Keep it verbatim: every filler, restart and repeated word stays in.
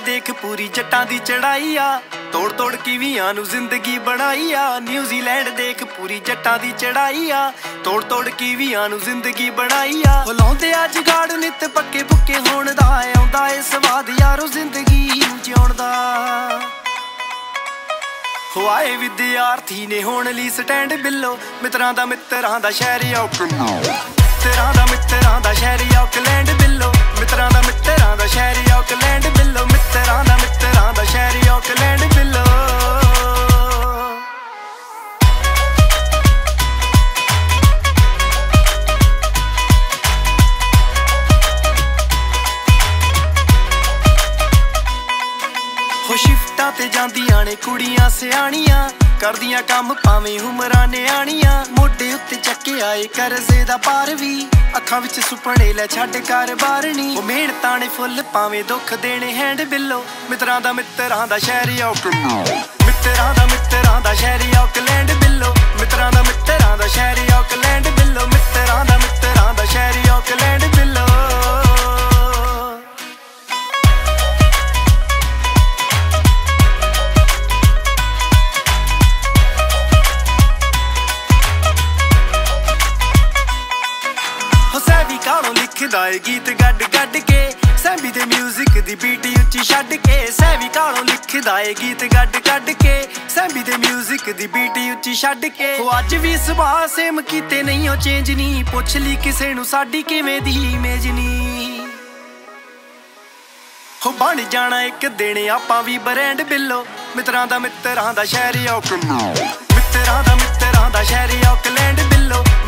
देख पूरी जट्टां दी चढ़ाई आ, तोड़ तोड़ कीवियां नू जिंदगी बनाई आ। न्यूजीलैंड देख पूरी जट्टां दी चढ़ाई आ, तोड़ तोड़ कीवियां नू जिंदगी बनाई आ। हो लाउंदे आ जुगाड़ नित पक्के पुक्के होण दा, आउंदा ए स्वाद यारो जिंदगी नू जिउण दा। हो आए विद्यार्थी ने होण लई स्टैंड बिल्लो, मित्रां दा मित्रां दा शहर ऑकलैंड, मित्रां दा मित्रां दा शहर ऑकलैंड बिल्लो, मित्रां दा मित्रां दा शहर ऑकलैंड बिल्लो, मित्रां दा मित्रां दा शहर ऑकलैंड बिल्लो। हो शिफ्टां ते जांदियां ने कुड़ियां सियाणियां, करदियां काम भावें उमरां नियाणियां। मोढे उत्ते चक्के आए करजे दा पार वी, अखां विच सुपने लै छड्ड कारोबार नी। ओ मेहनतां ने फुੱਲ भावें दुख देने हैंड बिल्लो, मित्रां दा मित्रां दा शहर ऑकलैंड, मित्रां दा मित्रां दा शहर ऑकलैंड बिल्लो, मित्रां दा मित्रां दा शहर ऑकलैंड बिल्लो, मित्रां दा मित्रां दा शहर ऑकलैंड बिल्लो। कालों लिखदा है गीत गड गड के, सैंबी दे म्यूजिक दी बीट उच्ची छड्ड के। सैवी कालों लिखदा है गीत गड गड के, सैंबी दे म्यूजिक दी बीट उच्ची छड्ड के। हो अज भी सुभाऽ सेम कीते नहीं ओ चेंज नी, पुछ ली किसे नू साडी किवें दी इमेज नी। हो बन जाना एक दिन आपां भी ब्रांड बिल्लो, मित्रां दा मित्रां दा शहर ऑकलैंड, मित्रां दा मित्रां दा शहर ऑकलैंड बिल्लो।